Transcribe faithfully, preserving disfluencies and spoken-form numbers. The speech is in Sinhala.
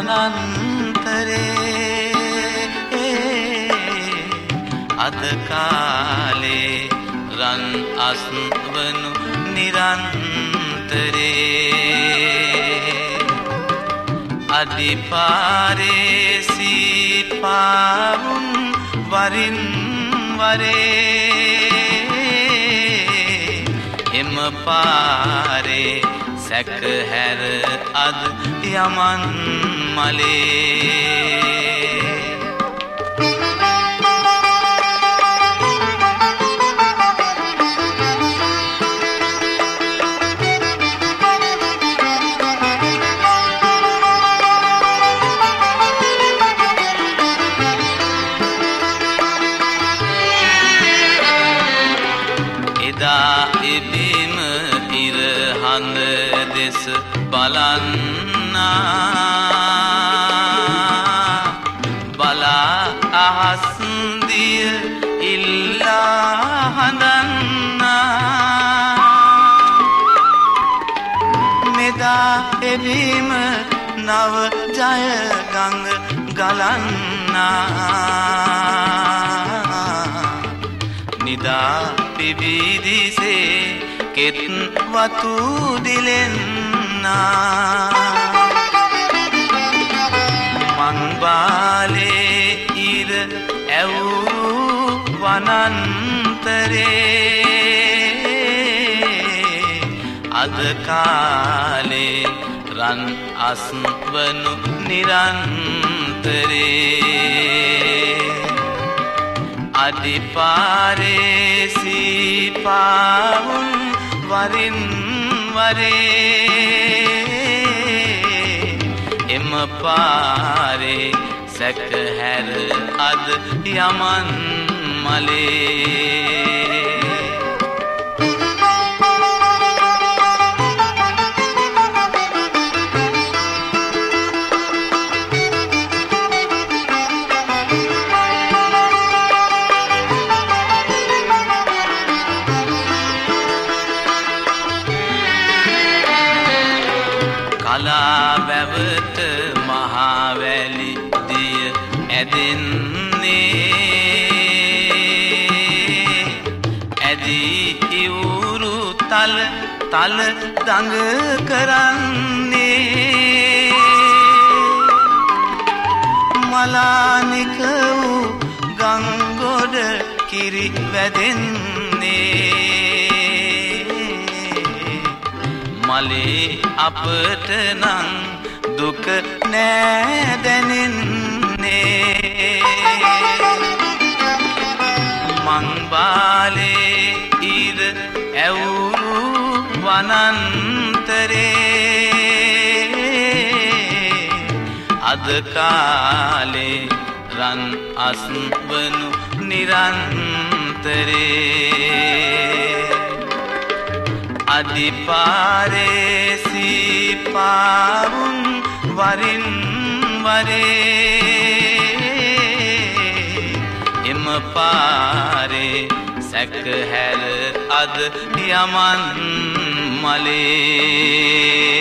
අනන්තරේ අද කාලේ රන් අස්වනු නිරන්තරේ අදිපාරේ සීපාවුන් වරින් වරේ එම පාරේ සැකහැර අද යමන් මලේ එබිම ඉර හඳ දෙස බලන්නා බලා අහස් දිය ඉල්ලා හඳන්නා මෙදා එබිම නව ජය ගඟ ගලන්නා නිදා පිබිදිසේ කෙත් වතු දිලෙන්නා මං බාලේ ඉර ඇවූ වනන්තරේ අද කාලේ රන් අස්වනු නිරන්තරේ අදිපාරේ සීපාවුන් වරින් වරේ එම පාරේ සැකහැර අද යමන් මලේ කලා වැවට මහවැලි දිය ඇදෙන්නේ ඇදී ඉවුරු තල තල දඟ කරන්නේ මලානික වූ ගංගොඩ කිරි වැදෙන්නේ මලේ අපට නං දුක නෑ දැනෙන්නේ මං බාලේ ඉර ඇවුරු වනන්තරේ අද කාලේ රන් අස්වනු නිරන්තරේ අදිපාරේ සීපාවුන් වරින් වරේ එම පාරේ සැකහැර අද යමන් මලේ